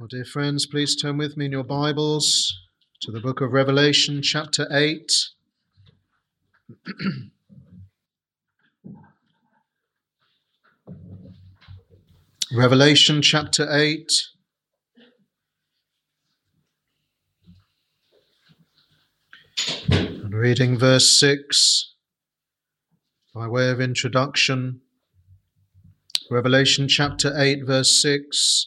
Well, dear friends, please turn with me in your Bibles to the book of Revelation, chapter 8. Revelation, chapter 8. And reading verse 6 by way of introduction. Revelation, chapter 8, verse 6.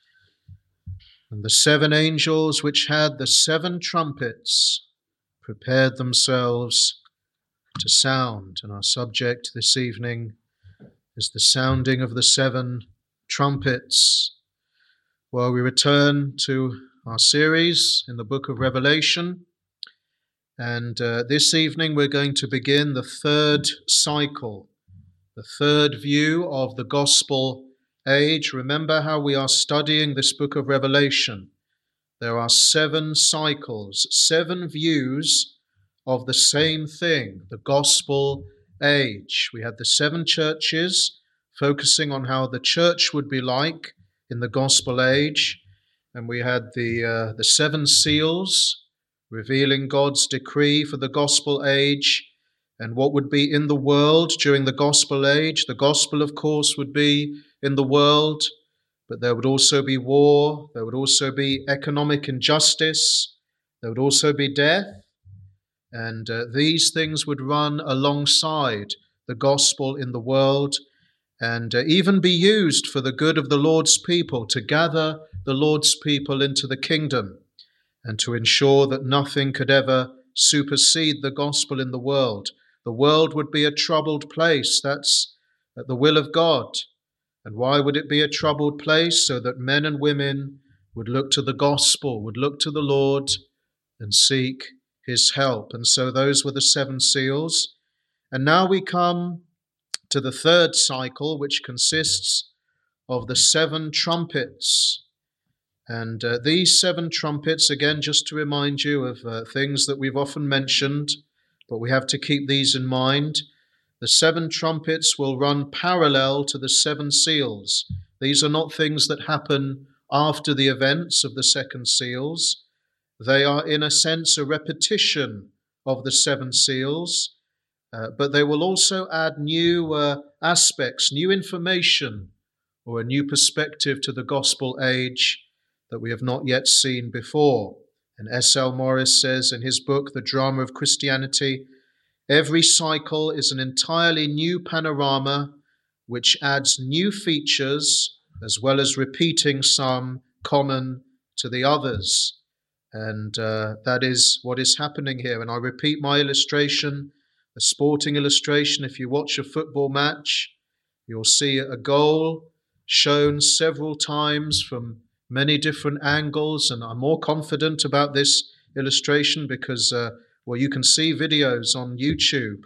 And the seven angels which had the seven trumpets prepared themselves to sound. And our subject this evening is the sounding of the seven trumpets. Well, we return to our series in the book of Revelation, and this evening we're going to begin the third cycle, the third view of the gospel age. Remember how we are studying this book of Revelation. There are seven cycles, seven views of the same thing, the gospel age. We had the seven churches focusing on how the church would be like in the gospel age, and we had the seven seals revealing God's decree for the gospel age and what would be in the world during the gospel age. The gospel, of course, would be in the world, but there would also be war, there would also be economic injustice, there would also be death, and these things would run alongside the gospel in the world and even be used for the good of the Lord's people, to gather the Lord's people into the kingdom and to ensure that nothing could ever supersede the gospel in the world. The world would be a troubled place. That's the will of God. And why would it be a troubled place? So that men and women would look to the gospel, would look to the Lord and seek his help. And so those were the seven seals. And now we come to the third cycle, which consists of the seven trumpets. And these seven trumpets, again, just to remind you of things that we've often mentioned, but we have to keep these in mind. The seven trumpets will run parallel to the seven seals. These are not things that happen after the events of the seven seals. They are, in a sense, a repetition of the seven seals, but they will also add new aspects, new information, or a new perspective to the gospel age that we have not yet seen before. And S.L. Morris says in his book, The Drama of Christianity, every cycle is an entirely new panorama which adds new features as well as repeating some common to the others. And that is what is happening here. And I repeat my illustration, a sporting illustration. If you watch a football match, you'll see a goal shown several times from many different angles. And I'm more confident about this illustration because, you can see videos on YouTube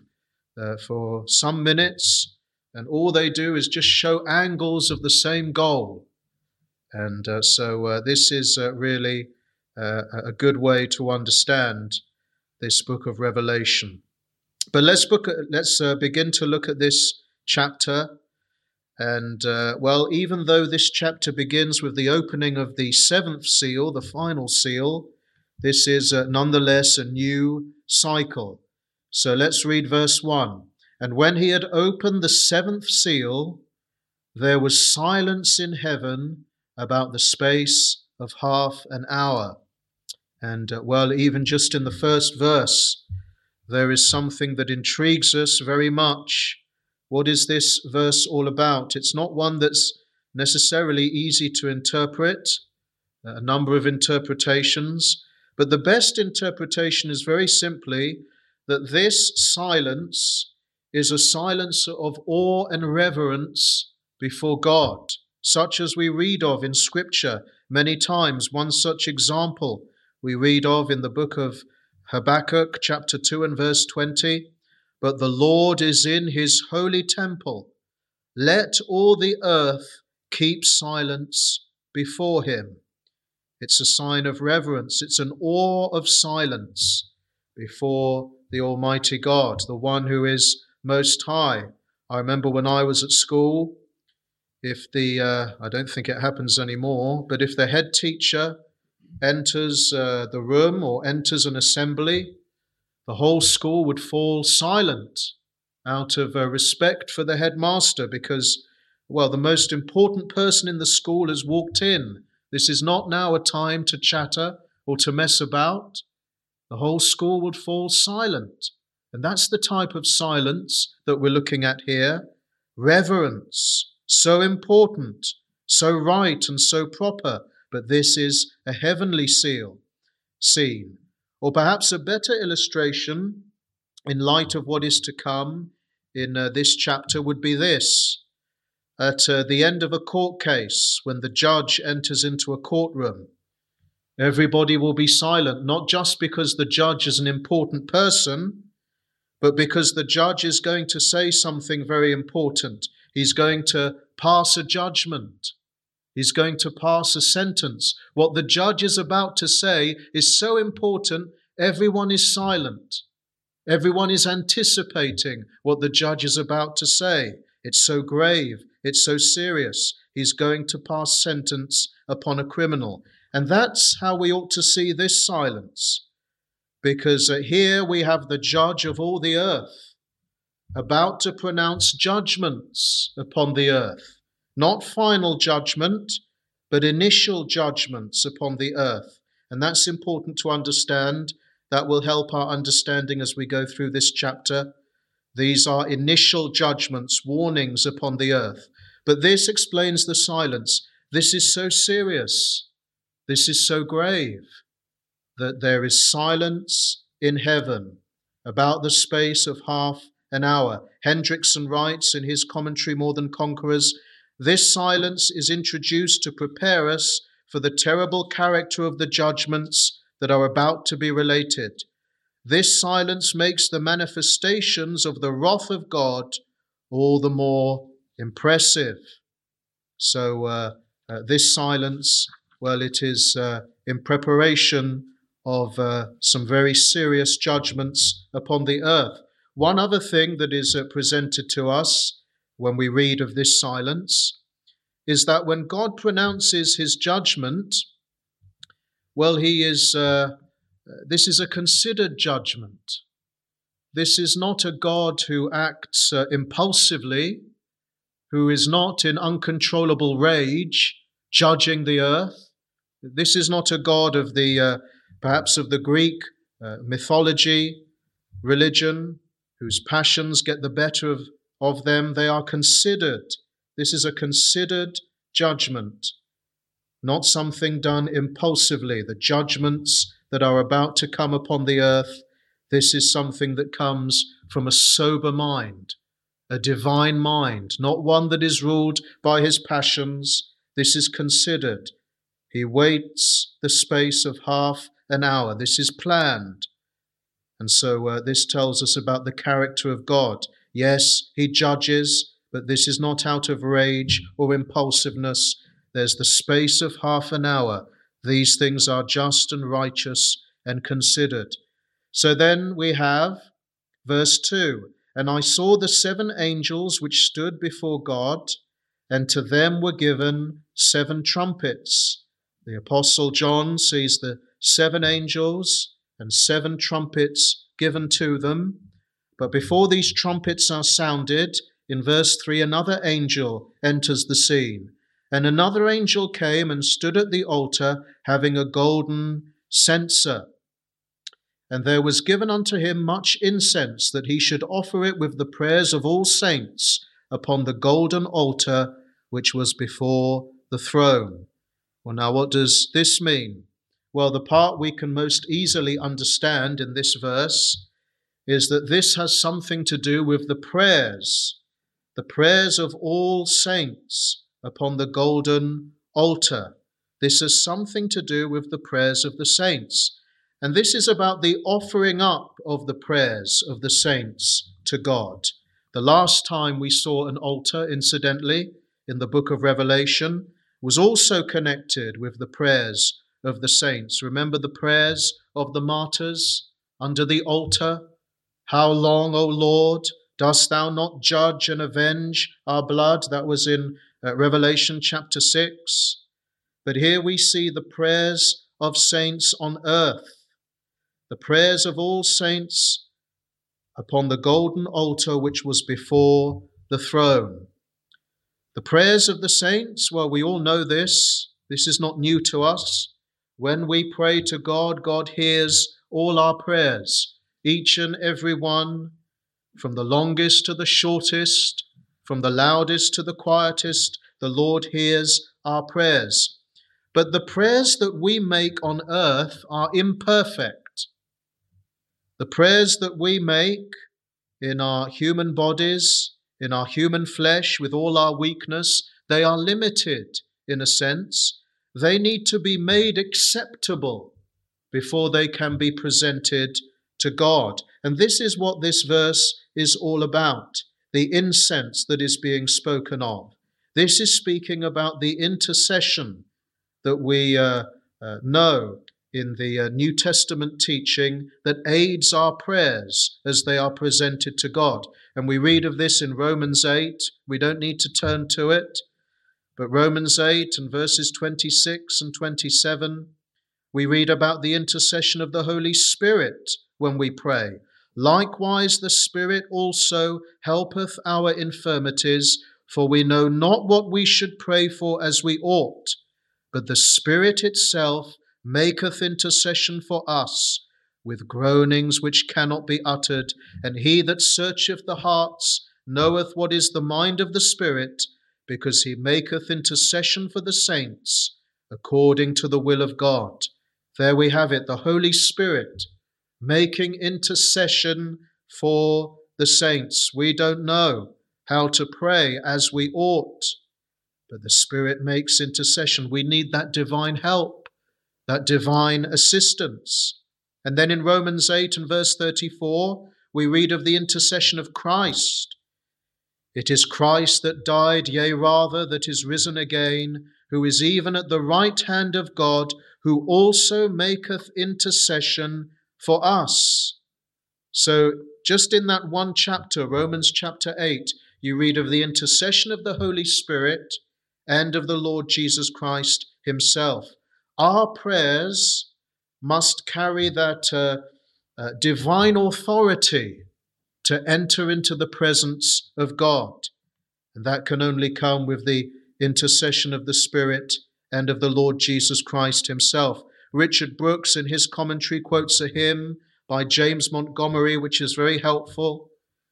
for some minutes, and all they do is just show angles of the same goal. And so this is really a good way to understand this book of Revelation. But let's begin to look at this chapter. And even though this chapter begins with the opening of the seventh seal, the final seal, this is nonetheless a new cycle. So let's read verse 1. And when he had opened the seventh seal, there was silence in heaven about the space of half an hour. And even just in the first verse, there is something that intrigues us very much. What is this verse all about? It's not one that's necessarily easy to interpret, a number of interpretations, but the best interpretation is very simply that this silence is a silence of awe and reverence before God, such as we read of in Scripture many times. One such example we read of in the book of Habakkuk, chapter 2 and verse 20. But the Lord is in his holy temple. Let all the earth keep silence before him. It's a sign of reverence. It's an awe of silence before the Almighty God, the one who is most high. I remember when I was at school, if I don't think it happens anymore, but if the head teacher enters the room or enters an assembly, the whole school would fall silent out of respect for the headmaster because, well, the most important person in the school has walked in. This is not now a time to chatter or to mess about. The whole school would fall silent. And that's the type of silence that we're looking at here. Reverence, so important, so right and so proper, but this is a heavenly scene. Or perhaps a better illustration in light of what is to come in this chapter would be this. At the end of a court case, when the judge enters into a courtroom, everybody will be silent, not just because the judge is an important person, but because the judge is going to say something very important. He's going to pass a judgment. He's going to pass a sentence. What the judge is about to say is so important, everyone is silent. Everyone is anticipating what the judge is about to say. It's so grave. It's so serious. He's going to pass sentence upon a criminal. And that's how we ought to see this silence. Because here we have the judge of all the earth about to pronounce judgments upon the earth. Not final judgment, but initial judgments upon the earth. And that's important to understand. That will help our understanding as we go through this chapter. These are initial judgments, warnings upon the earth. But this explains the silence. This is so serious. This is so grave that there is silence in heaven about the space of half an hour. Hendrickson writes in his commentary, More Than Conquerors, this silence is introduced to prepare us for the terrible character of the judgments that are about to be related. This silence makes the manifestations of the wrath of God all the more impressive. So this silence, well, it is in preparation of some very serious judgments upon the earth. One other thing that is presented to us when we read of this silence is that when God pronounces his judgment, well, this is a considered judgment. This is not a God who acts impulsively, who is not in uncontrollable rage, judging the earth. This is not a God of perhaps of the Greek mythology, religion, whose passions get the better of them. They are considered. This is a considered judgment, not something done impulsively. The judgments that are about to come upon the earth, this is something that comes from a sober mind, a divine mind, not one that is ruled by his passions. This is considered. He waits the space of half an hour. This is planned. And so this tells us about the character of God. Yes, he judges, but this is not out of rage or impulsiveness. There's the space of half an hour. These things are just and righteous and considered. So then we have verse 2. And I saw the 7 angels which stood before God, and to them were given 7 trumpets. The Apostle John sees the 7 angels and 7 trumpets given to them. But before these trumpets are sounded, in verse 3, another angel enters the scene. And another angel came and stood at the altar, having a golden censer. And there was given unto him much incense, that he should offer it with the prayers of all saints upon the golden altar which was before the throne. Well, now what does this mean? Well, the part we can most easily understand in this verse is that this has something to do with the prayers of all saints upon the golden altar. This has something to do with the prayers of the saints. And this is about the offering up of the prayers of the saints to God. The last time we saw an altar, incidentally, in the book of Revelation, was also connected with the prayers of the saints. Remember the prayers of the martyrs under the altar? How long, O Lord, dost thou not judge and avenge our blood? That was in Revelation chapter 6. But here we see the prayers of saints on earth, the prayers of all saints upon the golden altar which was before the throne. The prayers of the saints, well, we all know this. This is not new to us. When we pray to God, God hears all our prayers, each and every one, from the longest to the shortest, from the loudest to the quietest. The Lord hears our prayers. But the prayers that we make on earth are imperfect. The prayers that we make in our human bodies, in our human flesh, with all our weakness, they are limited in a sense. They need to be made acceptable before they can be presented to God. And this is what this verse is all about, the incense that is being spoken of. This is speaking about the intercession that we know in the New Testament teaching that aids our prayers as they are presented to God. And we read of this in Romans 8. We don't need to turn to it. But Romans 8 and verses 26 and 27, we read about the intercession of the Holy Spirit when we pray. Likewise, the Spirit also helpeth our infirmities, for we know not what we should pray for as we ought, but the Spirit itself maketh intercession for us with groanings which cannot be uttered. And he that searcheth the hearts knoweth what is the mind of the Spirit, because he maketh intercession for the saints according to the will of God. There we have it, the Holy Spirit making intercession for the saints. We don't know how to pray as we ought, but the Spirit makes intercession. We need that divine help, that divine assistance. And then in Romans 8 and verse 34, we read of the intercession of Christ. It is Christ that died, yea, rather, that is risen again, who is even at the right hand of God, who also maketh intercession for us. So just in that one chapter, Romans chapter 8, you read of the intercession of the Holy Spirit and of the Lord Jesus Christ himself. Our prayers must carry that divine authority to enter into the presence of God. And that can only come with the intercession of the Spirit and of the Lord Jesus Christ himself. Richard Brooks, in his commentary, quotes a hymn by James Montgomery, which is very helpful.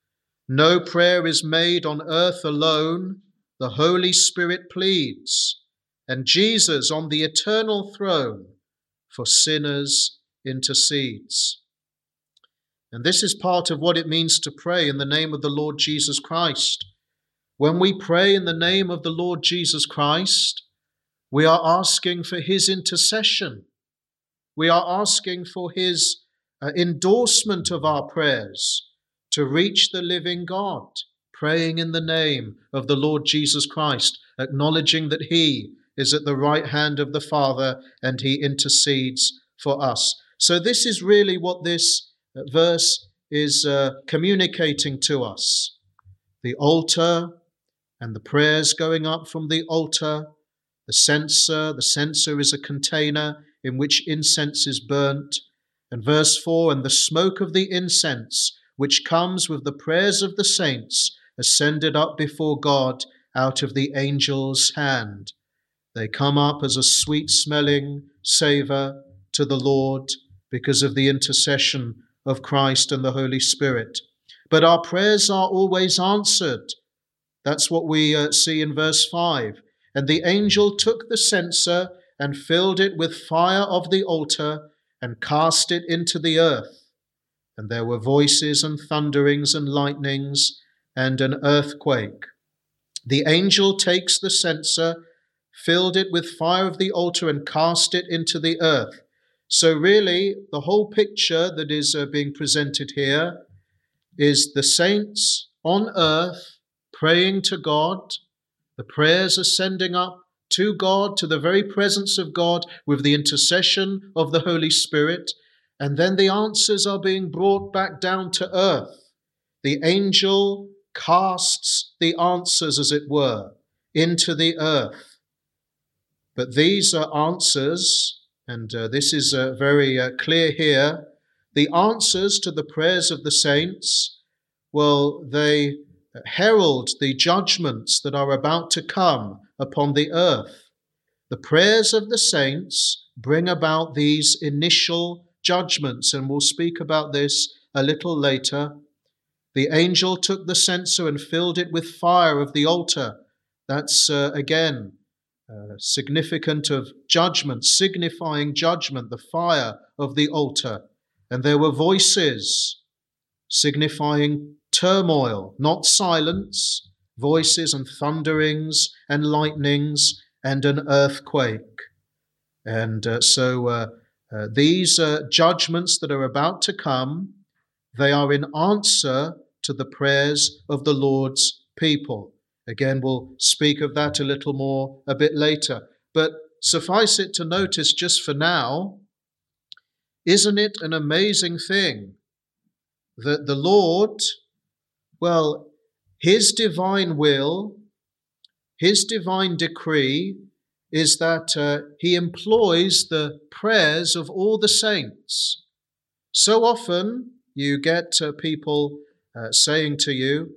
No prayer is made on earth alone. The Holy Spirit pleads, and Jesus on the eternal throne for sinners intercedes. And this is part of what it means to pray in the name of the Lord Jesus Christ. When we pray in the name of the Lord Jesus Christ, we are asking for his intercession. We are asking for his endorsement of our prayers to reach the living God, praying in the name of the Lord Jesus Christ, acknowledging that he is at the right hand of the Father and he intercedes for us. So this is really what this verse is communicating to us. The altar and the prayers going up from the altar, the censer is a container in which incense is burnt. And verse 4, and the smoke of the incense, which comes with the prayers of the saints, ascended up before God out of the angel's hand. They come up as a sweet-smelling savour to the Lord because of the intercession of Christ and the Holy Spirit. But our prayers are always answered. That's what we see in verse 5. And the angel took the censer and filled it with fire of the altar and cast it into the earth. And there were voices and thunderings and lightnings and an earthquake. The angel takes the censer, filled it with fire of the altar and cast it into the earth. So really, the whole picture that is being presented here is the saints on earth praying to God, the prayers ascending up to God, to the very presence of God with the intercession of the Holy Spirit, and then the answers are being brought back down to earth. The angel casts the answers, as it were, into the earth. But these are answers, and this is very clear here. The answers to the prayers of the saints, well, they herald the judgments that are about to come upon the earth. The prayers of the saints bring about these initial judgments, and we'll speak about this a little later. The angel took the censer and filled it with fire of the altar. That's again significant of judgment, signifying judgment, the fire of the altar. And there were voices signifying turmoil, not silence, voices and thunderings and lightnings and an earthquake. And so these judgments that are about to come, they are in answer to the prayers of the Lord's people. Again, we'll speak of that a little more a bit later. But suffice it to notice just for now, isn't it an amazing thing that the Lord, well, his divine will, his divine decree is that he employs the prayers of all the saints. So often you get people saying to you,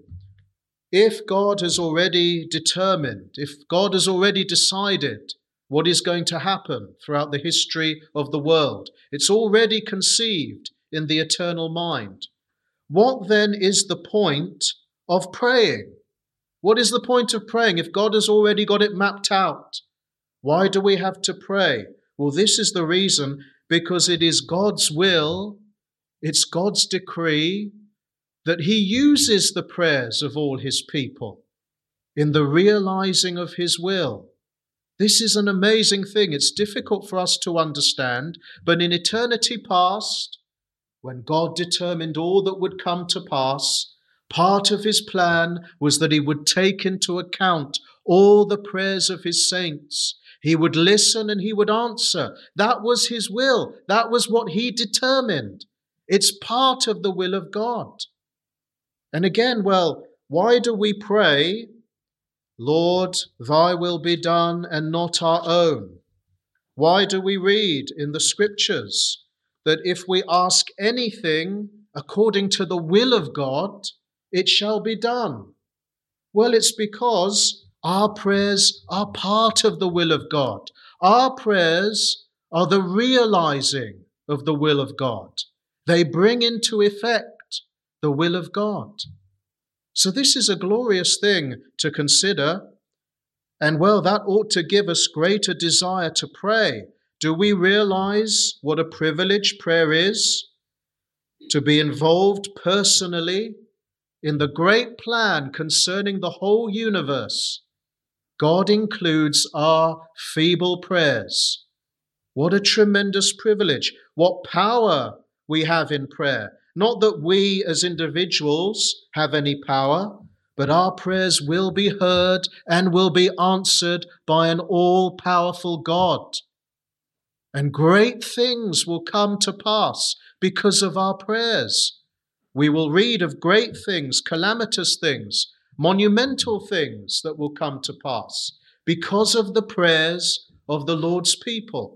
if God has already determined, if God has already decided what is going to happen throughout the history of the world, it's already conceived in the eternal mind. What then is the point of praying? What is the point of praying if God has already got it mapped out? Why do we have to pray? Well, this is the reason, because it is God's will, it's God's decree that he uses the prayers of all his people in the realizing of his will. This is an amazing thing. It's difficult for us to understand, but in eternity past, when God determined all that would come to pass, part of his plan was that he would take into account all the prayers of his saints. He would listen and he would answer. That was his will. That was what he determined. It's part of the will of God. And again, well, why do we pray, Lord, thy will be done and not our own? Why do we read in the scriptures that if we ask anything according to the will of God, it shall be done? Well, it's because our prayers are part of the will of God. Our prayers are the realizing of the will of God. They bring into effect the will of God. So this is a glorious thing to consider. And well, that ought to give us greater desire to pray. Do we realize what a privilege prayer is? To be involved personally in the great plan concerning the whole universe. God includes our feeble prayers. What a tremendous privilege. What power we have in prayer. Not that we as individuals have any power, but our prayers will be heard and will be answered by an all-powerful God. And great things will come to pass because of our prayers. We will read of great things, calamitous things, monumental things that will come to pass because of the prayers of the Lord's people.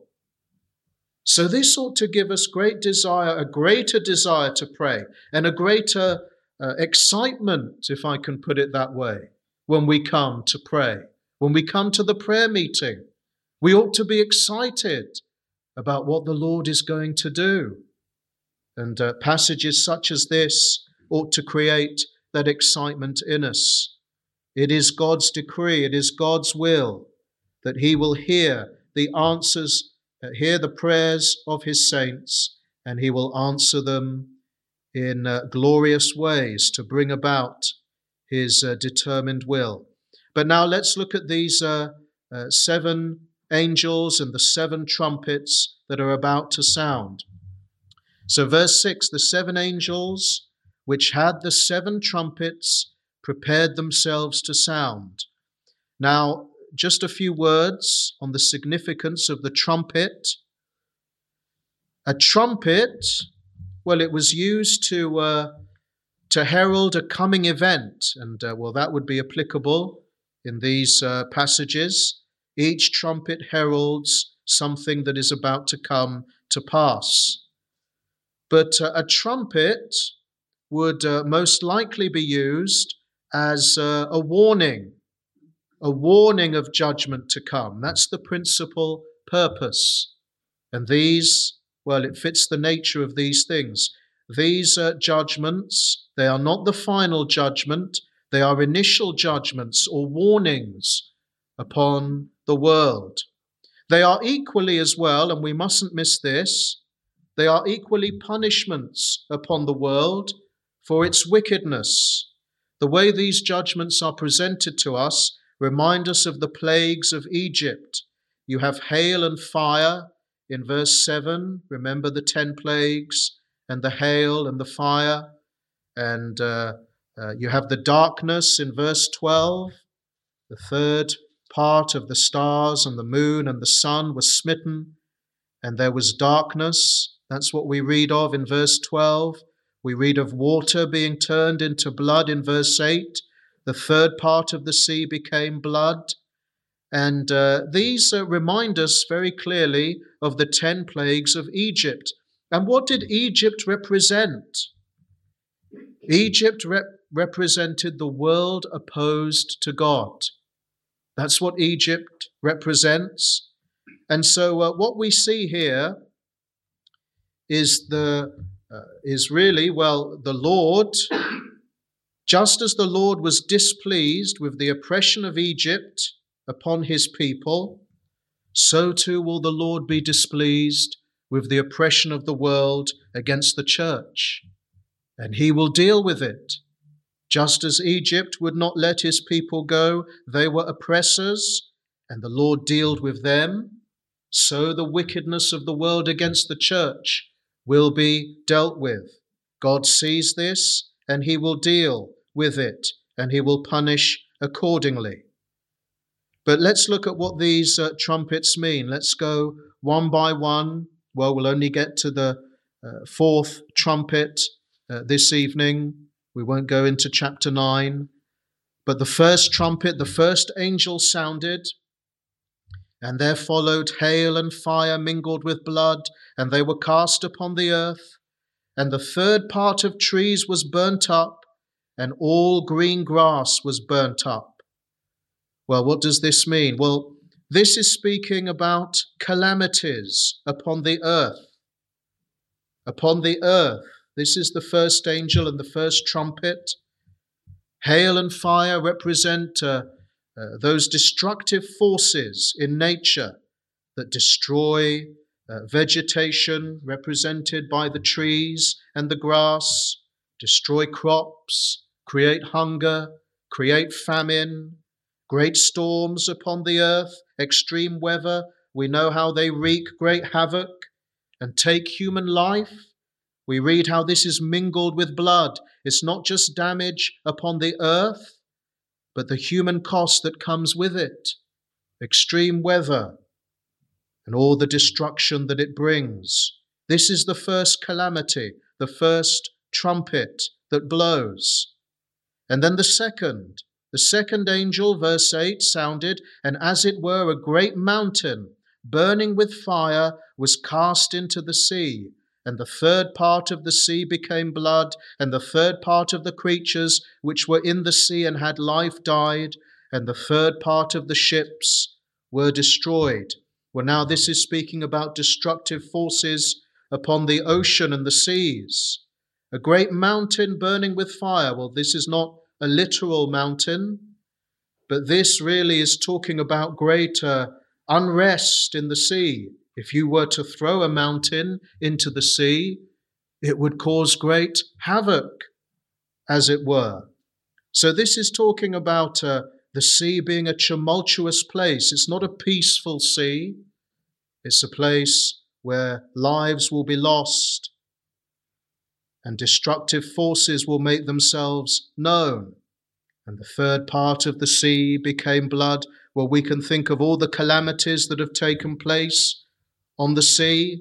So this ought to give us great desire, a greater desire to pray, and a greater excitement, if I can put it that way, when we come to pray. When we come to the prayer meeting, we ought to be excited about what the Lord is going to do. And passages such as this ought to create that excitement in us. It is God's decree, it is God's will that he will hear the answers, hear the prayers of his saints, and he will answer them in glorious ways to bring about his determined will. But now let's look at these 7 angels and the 7 trumpets that are about to sound. So verse 6, the 7 angels which had the 7 trumpets prepared themselves to sound. Now, just a few words on the significance of the trumpet. A trumpet, well, it was used to herald a coming event, and well, that would be applicable in these passages. Each trumpet heralds something that is about to come to pass. But a trumpet would most likely be used as a warning of judgment to come. That's the principal purpose. And these, well, it fits the nature of these things. These judgments, they are not the final judgment, they are initial judgments or warnings upon the world. They are equally as well, and we mustn't miss this, they are equally punishments upon the world for its wickedness. The way these judgments are presented to us remind us of the plagues of Egypt. You have hail and fire in verse 7. Remember the 10 plagues and the hail and the fire. And you have the darkness in verse 12. The third part of the stars and the moon and the sun was smitten, and there was darkness. That's what we read of in verse 12. We read of water being turned into blood in verse 8. The third part of the sea became blood. And these remind us very clearly of the 10 plagues of Egypt. And what did Egypt represent? Egypt represented the world opposed to God. That's what Egypt represents. And so what we see here is really, the Lord, just as the Lord was displeased with the oppression of Egypt upon his people, so too will the Lord be displeased with the oppression of the world against the church. And he will deal with it. Just as Egypt would not let his people go, they were oppressors, and the Lord dealt with them, so the wickedness of the world against the church will be dealt with. God sees this, and he will deal with it, and he will punish accordingly. But let's look at what these trumpets mean. Let's go one by one. Well, we'll only get to the fourth trumpet this evening. We won't go into chapter 9. But the first trumpet, the first angel sounded, and there followed hail and fire mingled with blood, and they were cast upon the earth. And the third part of trees was burnt up, and all green grass was burnt up. Well, what does this mean? Well, this is speaking about calamities upon the earth. Upon the earth. This is the first angel and the first trumpet. Hail and fire represent those destructive forces in nature that destroy vegetation, represented by the trees and the grass, destroy crops, create hunger, create famine, great storms upon the earth, extreme weather. We know how they wreak great havoc and take human life. We read how this is mingled with blood. It's not just damage upon the earth, but the human cost that comes with it. Extreme weather and all the destruction that it brings. This is the first calamity, the first trumpet that blows. And then the second angel, verse 8, sounded, and as it were a great mountain, burning with fire, was cast into the sea. And the third part of the sea became blood, and the third part of the creatures which were in the sea and had life died, and the third part of the ships were destroyed. Well, now this is speaking about destructive forces upon the ocean and the seas. A great mountain burning with fire. Well, this is not a literal mountain, but this really is talking about great unrest in the sea. If you were to throw a mountain into the sea, it would cause great havoc, as it were. So this is talking about the sea being a tumultuous place. It's not a peaceful sea. It's a place where lives will be lost and destructive forces will make themselves known. And the third part of the sea became blood. Well, we can think of all the calamities that have taken place on the sea.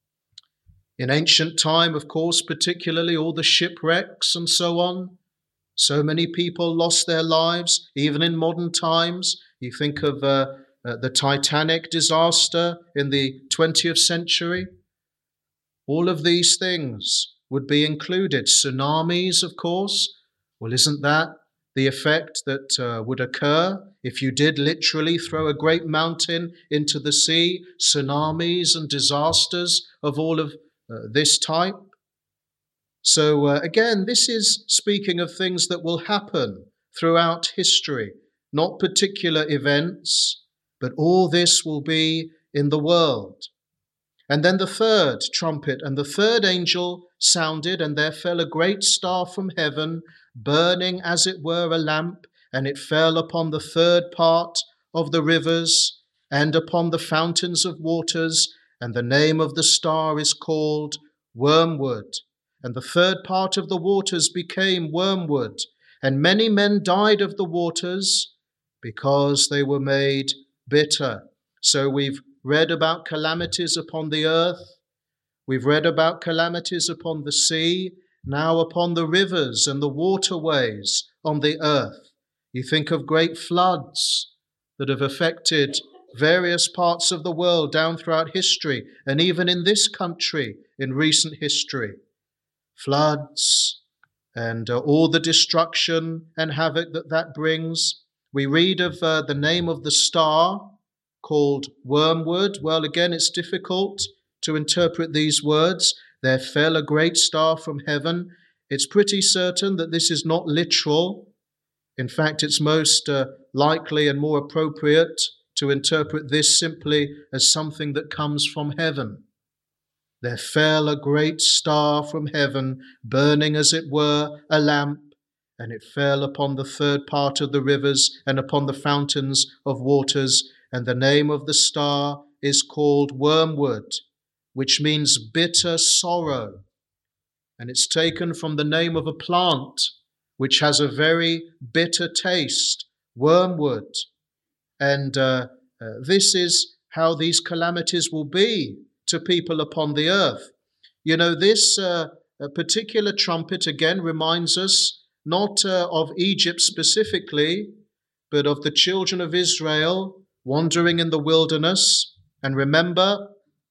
In ancient time, of course, particularly all the shipwrecks and so on. So many people lost their lives, even in modern times. You think of the Titanic disaster in the 20th century. All of these things would be included. Tsunamis, of course. Well, isn't that the effect that would occur if you did literally throw a great mountain into the sea? Tsunamis and disasters of all of this type. So again, this is speaking of things that will happen throughout history, not particular events, but all this will be in the world. And then the third trumpet, and the third angel sounded, and there fell a great star from heaven, burning as it were a lamp, and it fell upon the third part of the rivers, and upon the fountains of waters, and the name of the star is called Wormwood. And the third part of the waters became wormwood, and many men died of the waters, because they were made bitter. So we've read about calamities upon the earth. We've read about calamities upon the sea, now upon the rivers and the waterways on the earth. You think of great floods that have affected various parts of the world down throughout history, and even in this country in recent history. Floods and all the destruction and havoc that brings. We read of the name of the star called Wormwood. Well, again, it's difficult to interpret these words. There fell a great star from heaven. It's pretty certain that this is not literal. In fact, it's most likely and more appropriate to interpret this simply as something that comes from heaven. There fell a great star from heaven, burning as it were a lamp, and it fell upon the third part of the rivers and upon the fountains of waters. And the name of the star is called Wormwood, which means bitter sorrow. And it's taken from the name of a plant which has a very bitter taste, wormwood. And this is how these calamities will be to people upon the earth. You know, this particular trumpet again reminds us not of Egypt specifically, but of the children of Israel wandering in the wilderness. And remember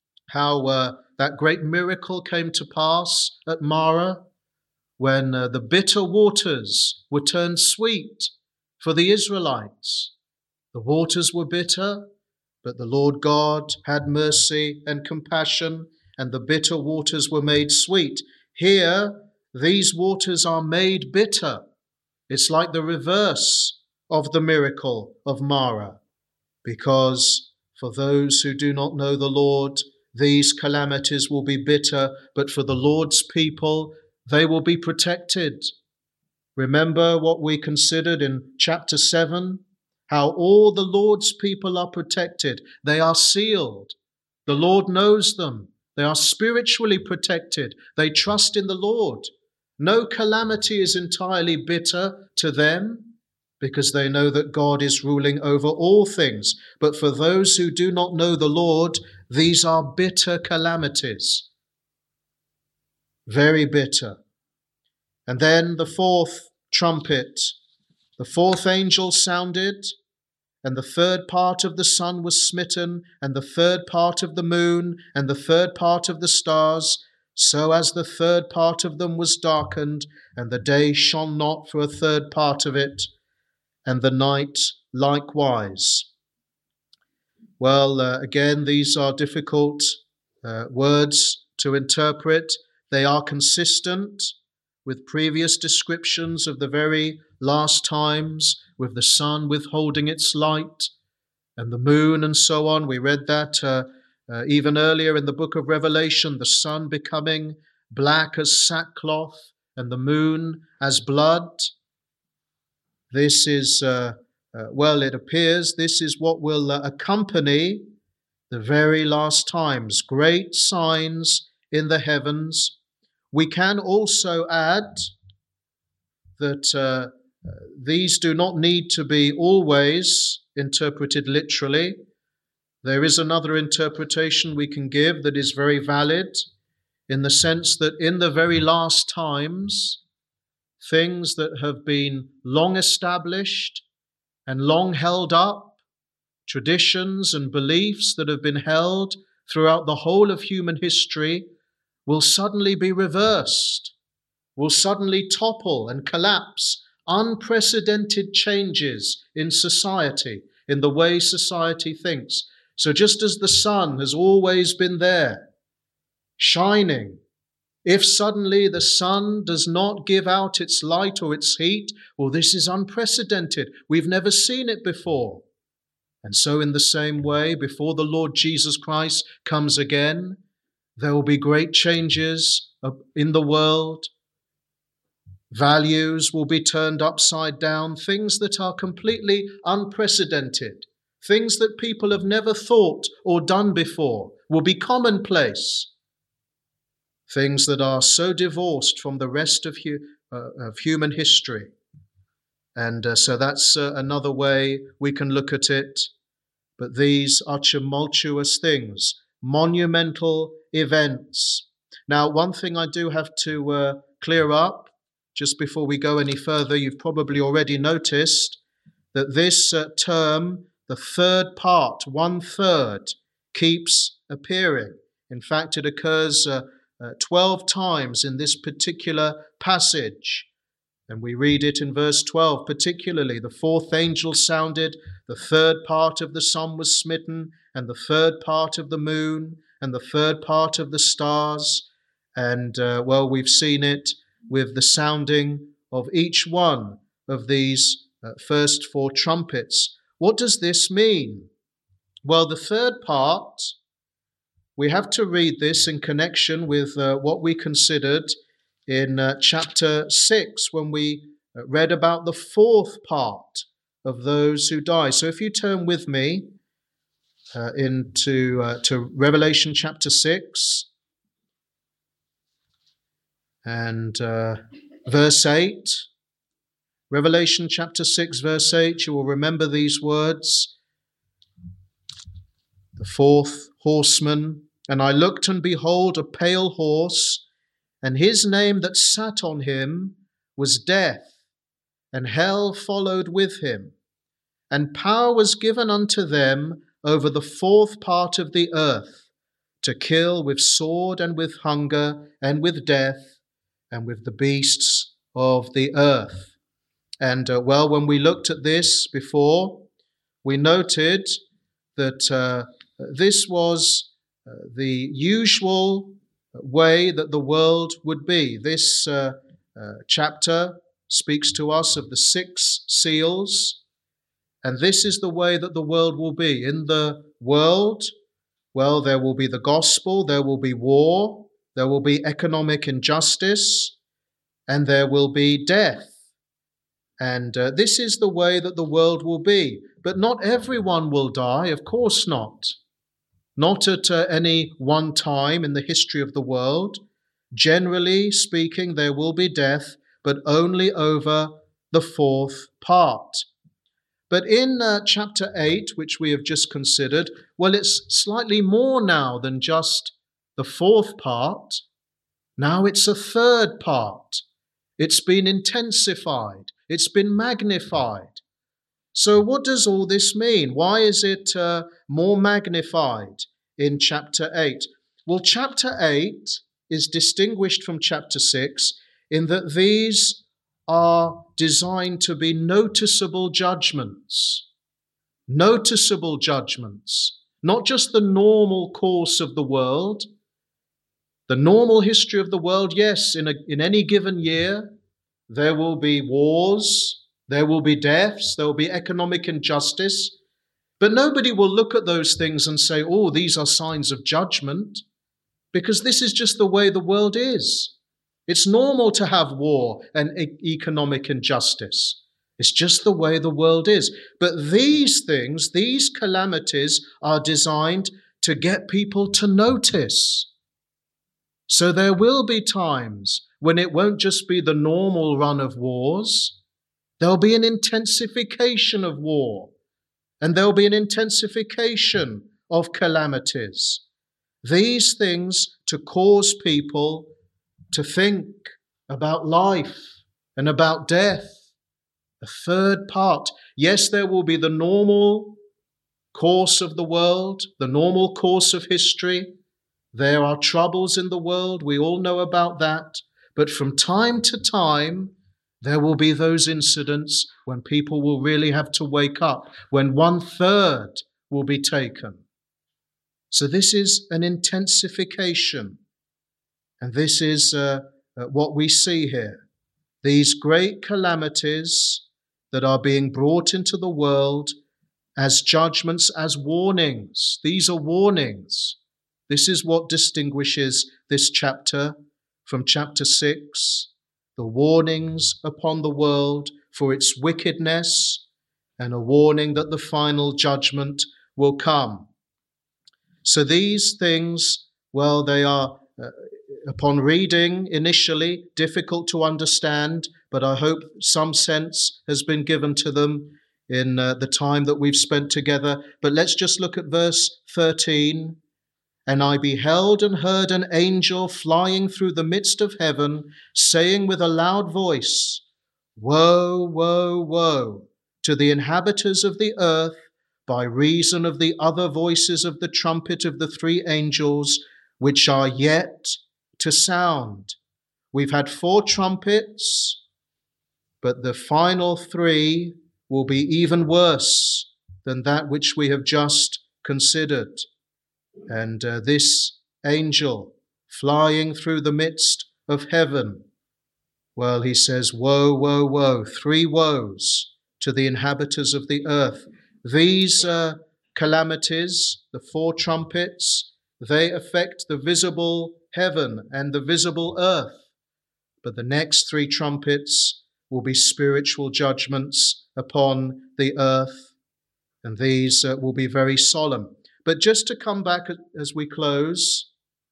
how that great miracle came to pass at Marah, when the bitter waters were turned sweet for the Israelites. The waters were bitter, but the Lord God had mercy and compassion, and the bitter waters were made sweet. Here, these waters are made bitter. It's like the reverse of the miracle of Marah, because for those who do not know the Lord, these calamities will be bitter, but for the Lord's people, they will be protected. Remember what we considered in chapter 7, how all the Lord's people are protected. They are sealed. The Lord knows them. They are spiritually protected. They trust in the Lord. No calamity is entirely bitter to them, because they know that God is ruling over all things. But for those who do not know the Lord, these are bitter calamities. Very bitter. And then the fourth trumpet, the fourth angel sounded, and the third part of the sun was smitten, and the third part of the moon, and the third part of the stars, so as the third part of them was darkened, and the day shone not for a third part of it, and the night likewise. Well, again, these are difficult words to interpret. They are consistent with previous descriptions of the very last times, with the sun withholding its light and the moon and so on. We read that even earlier in the book of Revelation, the sun becoming black as sackcloth and the moon as blood. This is, it appears this is what will accompany the very last times, great signs in the heavens. We can also add that these do not need to be always interpreted literally. There is another interpretation we can give that is very valid, in the sense that in the very last times, things that have been long established and long held up, traditions and beliefs that have been held throughout the whole of human history, will suddenly be reversed, will suddenly topple and collapse. Unprecedented changes in society, in the way society thinks. So just as the sun has always been there, shining, if suddenly the sun does not give out its light or its heat, well, this is unprecedented. We've never seen it before. And so in the same way, before the Lord Jesus Christ comes again, there will be great changes in the world. Values will be turned upside down, things that are completely unprecedented, things that people have never thought or done before will be commonplace. Things that are so divorced from the rest of human history. And so that's another way we can look at it. But these are tumultuous things, monumental events. Now, one thing I do have to clear up, just before we go any further, you've probably already noticed that this term, the third part, 1/3, keeps appearing. In fact, it occurs 12 times in this particular passage. And we read it in verse 12 particularly. The fourth angel sounded, the third part of the sun was smitten, and the third part of the moon, and the third part of the stars. And, we've seen it with the sounding of each one of these first 4 trumpets. What does this mean? Well, the third part, we have to read this in connection with what we considered in chapter 6 when we read about the 4th part of those who die. So if you turn with me to Revelation chapter 6 and verse 8. Revelation chapter 6 verse 8, you will remember these words. The 4th horseman, and I looked, and behold, a pale horse, and his name that sat on him was Death, and hell followed with him. And power was given unto them over the 4th part of the earth, to kill with sword, and with hunger, and with death, and with the beasts of the earth. And when we looked at this before, we noted that this was the usual way that the world would be. This chapter speaks to us of the 6 seals, and this is the way that the world will be. In the world, well, there will be the gospel, there will be war, there will be economic injustice, and there will be death. And this is the way that the world will be. But not everyone will die, of course not. Not at any one time in the history of the world. Generally speaking, there will be death, but only over the 4th part. But in chapter 8, which we have just considered, well, it's slightly more now than just the 4th part. Now it's a 3rd part. It's been intensified. It's been magnified. So what does all this mean? Why is it more magnified in chapter 8? Well, chapter 8 is distinguished from chapter 6 in that these are designed to be noticeable judgments. Noticeable judgments. Not just the normal course of the world. The normal history of the world, yes, in any given year, there will be wars, there will be deaths, there will be economic injustice. But nobody will look at those things and say, oh, these are signs of judgment, because this is just the way the world is. It's normal to have war and economic injustice. It's just the way the world is. But these things, these calamities, are designed to get people to notice. So there will be times when it won't just be the normal run of wars. There'll be an intensification of war, and there'll be an intensification of calamities. These things to cause people to think about life And about death, a third part. Yes, there will be the normal course of the world, the normal course of history. There are troubles in the world. We all know about that. But from time to time, there will be those incidents when people will really have to wake up, when 1/3 will be taken. So this is an intensification. And this is what we see here. These great calamities that are being brought into the world as judgments, as warnings. These are warnings. This is what distinguishes this chapter from chapter 6. The warnings upon the world for its wickedness, and a warning that the final judgment will come. So these things, well, they are, upon reading initially, difficult to understand, but I hope some sense has been given to them in the time that we've spent together. But let's just look at verse 13. And I beheld and heard an angel flying through the midst of heaven, saying with a loud voice, Woe, woe, woe to the inhabitants of the earth, by reason of the other voices of the trumpet of the 3 angels, which are yet to sound. We've had 4 trumpets, but the final 3 will be even worse than that which we have just considered. And this angel flying through the midst of heaven, well, he says, woe, woe, woe, 3 woes to the inhabitants of the earth. These calamities, the 4 trumpets, they affect the visible heaven and the visible earth. But the next 3 trumpets will be spiritual judgments upon the earth, and these will be very solemn. But just to come back as we close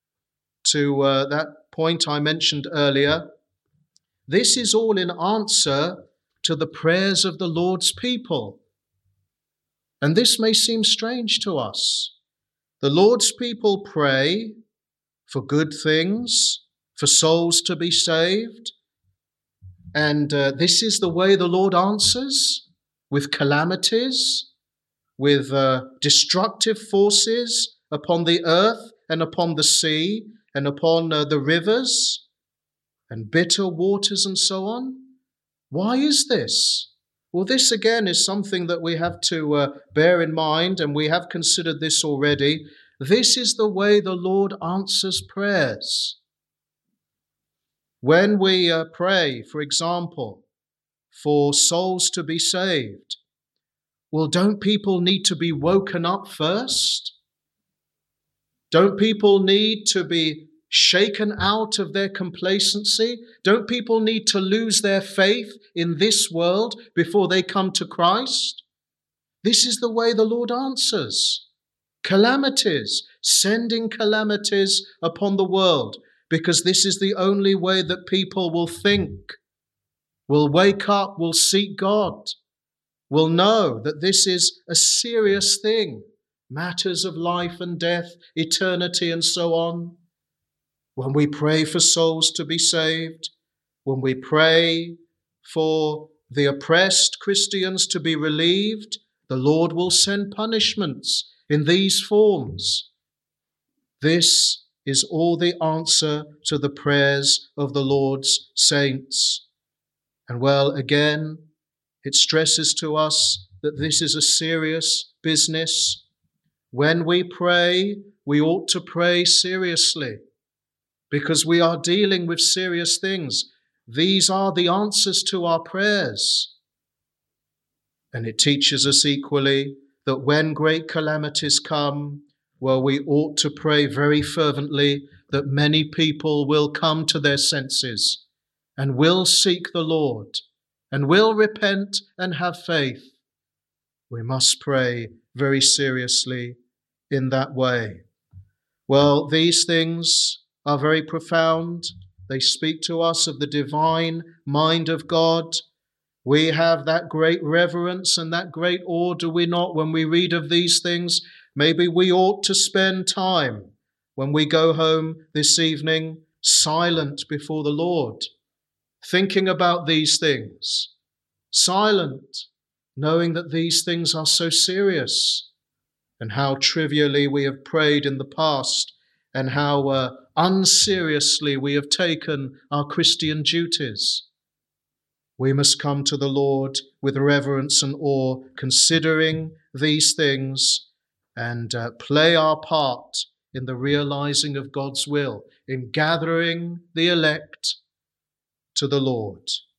to that point I mentioned earlier, this is all in answer to the prayers of the Lord's people. And this may seem strange to us. The Lord's people pray for good things, for souls to be saved. And this is the way the Lord answers, with calamities, with destructive forces upon the earth and upon the sea and upon the rivers and bitter waters and so on. Why is this? Well, this again is something that we have to bear in mind, and we have considered this already. This is the way the Lord answers prayers. When we pray, for example, for souls to be saved, well, don't people need to be woken up first? Don't people need to be shaken out of their complacency? Don't people need to lose their faith in this world before they come to Christ? This is the way the Lord answers. Calamities, sending calamities upon the world, because this is the only way that people will think, will wake up, will seek God, will know that this is a serious thing, matters of life and death, eternity and so on. When we pray for souls to be saved, when we pray for the oppressed Christians to be relieved, the Lord will send punishments in these forms. This is all the answer to the prayers of the Lord's saints. And well, again, it stresses to us that this is a serious business. When we pray, we ought to pray seriously, because we are dealing with serious things. These are the answers to our prayers. And it teaches us equally that when great calamities come, well, we ought to pray very fervently that many people will come to their senses and will seek the Lord and will repent and have faith. We must pray very seriously in that way. Well, these things are very profound. They speak to us of the divine mind of God. We have that great reverence and that great awe, do we not, when we read of these things? Maybe we ought to spend time when we go home this evening silent before the Lord, thinking about these things, silent, knowing that these things are so serious, and how trivially we have prayed in the past, and how unseriously we have taken our Christian duties. We must come to the Lord with reverence and awe, considering these things, and play our part in the realizing of God's will, in gathering the elect to the Lord.